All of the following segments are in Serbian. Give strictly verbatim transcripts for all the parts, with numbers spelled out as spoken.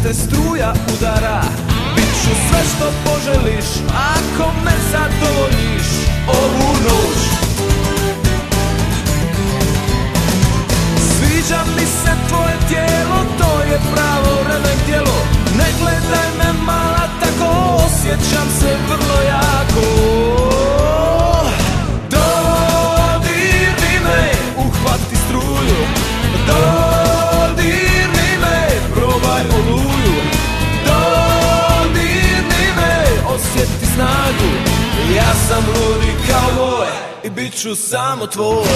te struja udara. Biću sve što poželiš ako me zadovoljiš ovu noć. Sviđa mi se tvoje tijelo, to je pravo remek djelo. Ne gledaj me mala tako, osjećam se vrlo jako. Dodirni me, uhvati struju. Dodirni me, probaj oluju. Dodirni me, osjeti snagu. Ja sam ludi kauboj i bit ću samo tvoj.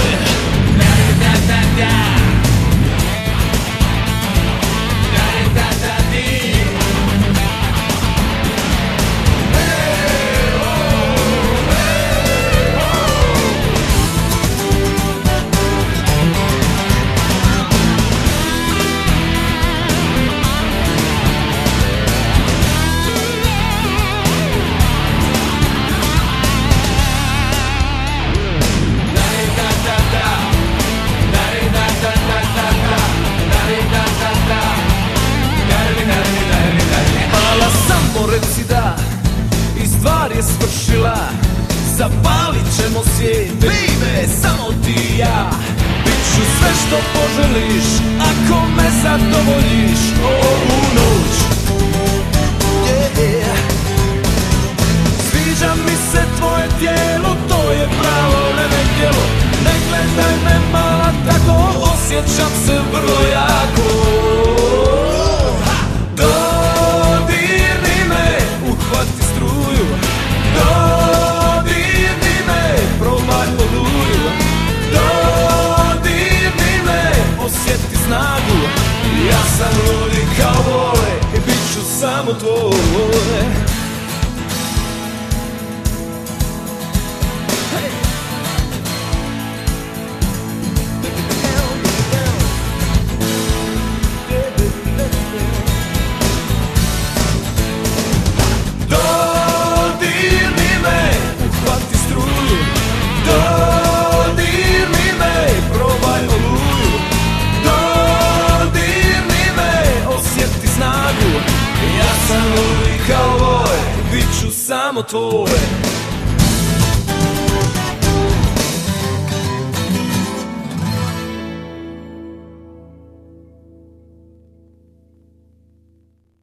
Reci da, i stvar je svršila. Zapalit ćemo svijet, baby, samo ti i ja. Biću sve što poželiš ako me zadovoljiš ovu noć. Yeah. Sviđa mi se tvoje tijelo, to je pravo remek djelo. Ne gledaj me mala tako, osjećam se vrlo jako. Uhvati struju, dodirni me, probaj oluju. Dodirni me, osjeti snagu. Ja sam ludi kauboj i bit ću samo tvoj. Ja sam ludi kauboj, bit ću samo tvoj.